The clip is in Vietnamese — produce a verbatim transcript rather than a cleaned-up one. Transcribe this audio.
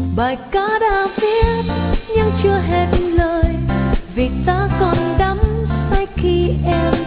bài ca đã viết nhưng chưa hết lời vì ta còn đắm say khi em